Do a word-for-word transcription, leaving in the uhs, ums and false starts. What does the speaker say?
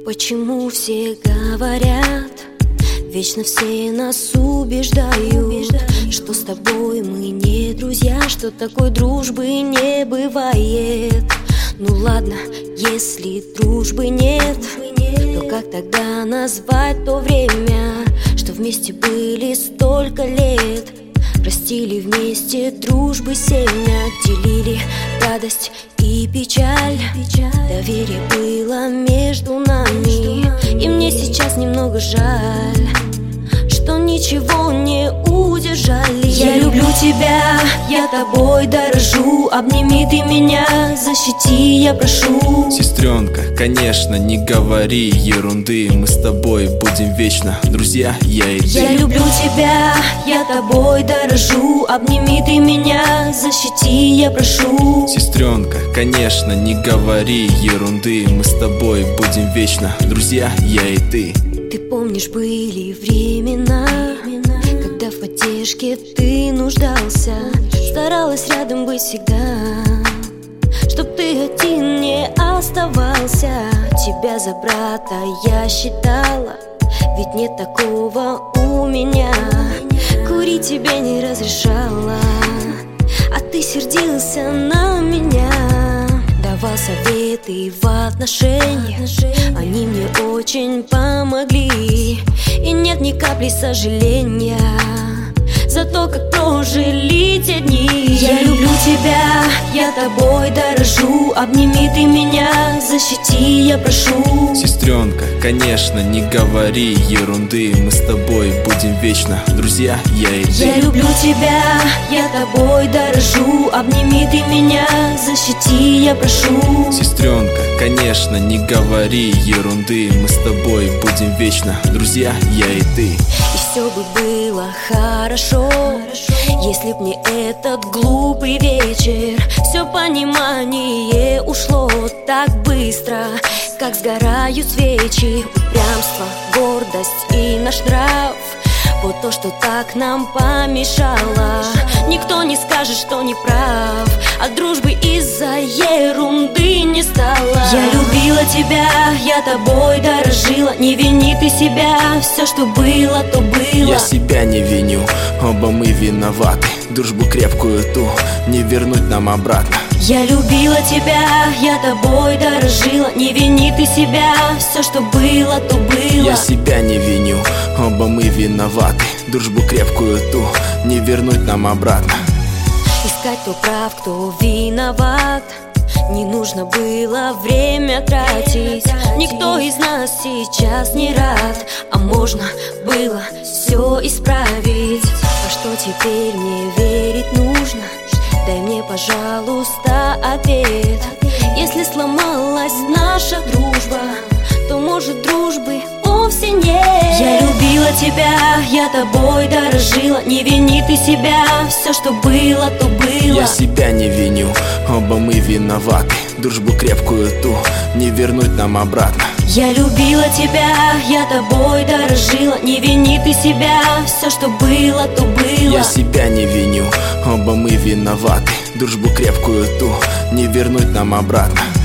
Почему все говорят, вечно все нас убеждают, что с тобой мы не друзья, что такой дружбы не бывает. Ну ладно, если дружбы нет, то как тогда назвать то время, что вместе были столько лет? Простили вместе дружбы семя, делили радость и печаль. Доверие было между нами, и мне сейчас немного жаль, что ничего не удержали. Я люблю тебя, я тобой дорожу. Обними ты меня, защити, я прошу. Сестренка, конечно, не говори ерунды. Мы с тобой будем вечно друзья, я и ты. Я люблю тебя, я тобой дорожу. Обними ты меня, защити, я прошу. Сестренка, конечно, не говори ерунды. Мы с тобой будем вечно друзья, я и ты. Ты помнишь, были времена, когда в поддержке ты нуждался. Старалась рядом быть всегда, чтоб ты один не оставался. Тебя за брата я считала, ведь нет такого у меня. Курить тебе не разрешала, а ты сердился на меня. Давал советы в отношениях, они мне очень помогли. И нет ни капли сожаления за то, как прожили те дни. Я люблю тебя, я тобой дорожу. Обними ты меня, защити, я прошу. Сестренка, конечно, не говори ерунды. Мы с тобой будем вечно друзья, я и ты. Я люблю тебя, я тобой дорожу. Обними ты меня, защити, я прошу. Сестренка, конечно, не говори ерунды. Мы с тобой будем вечно друзья, я и ты. И все бы было хорошо, если б не этот глупый вечер. Все понимание ушло так быстро, как сгорают свечи. Упрямство, гордость и наш нрав, вот то, что так нам помешало. Никто не скажет, что не прав, а дружбы из-за ерунды не стало. Я любила тебя, я тобой дорожила. Не вини ты себя, все, что было, то было. Я себя не виню, оба мы виноваты. Дружбу крепкую ту не вернуть нам обратно. Я любила тебя, я тобой дорожила. Не вини ты себя, все, что было, то было. Я себя не виню, оба мы виноваты. Дружбу крепкую ту не вернуть нам обратно. Искать, кто прав, кто виноват, не нужно было время тратить. Никто из нас сейчас не рад, а можно было все исправить. А что теперь мне верить нужно? Дай мне, пожалуйста, ответ. Если сломалась наша дружба, то может дружбы вовсе нет. Я любила тебя, я тобой дорожила. Не вини ты себя, все, что было, то было. Я себя не виню, оба мы виноваты. Дружбу крепкую ту не вернуть нам обратно. Я любила тебя, я тобой дорожила. Не вини ты себя, все, что было, то было. Я себя не виню, оба мы виноваты. Дружбу крепкую ту не вернуть нам обратно.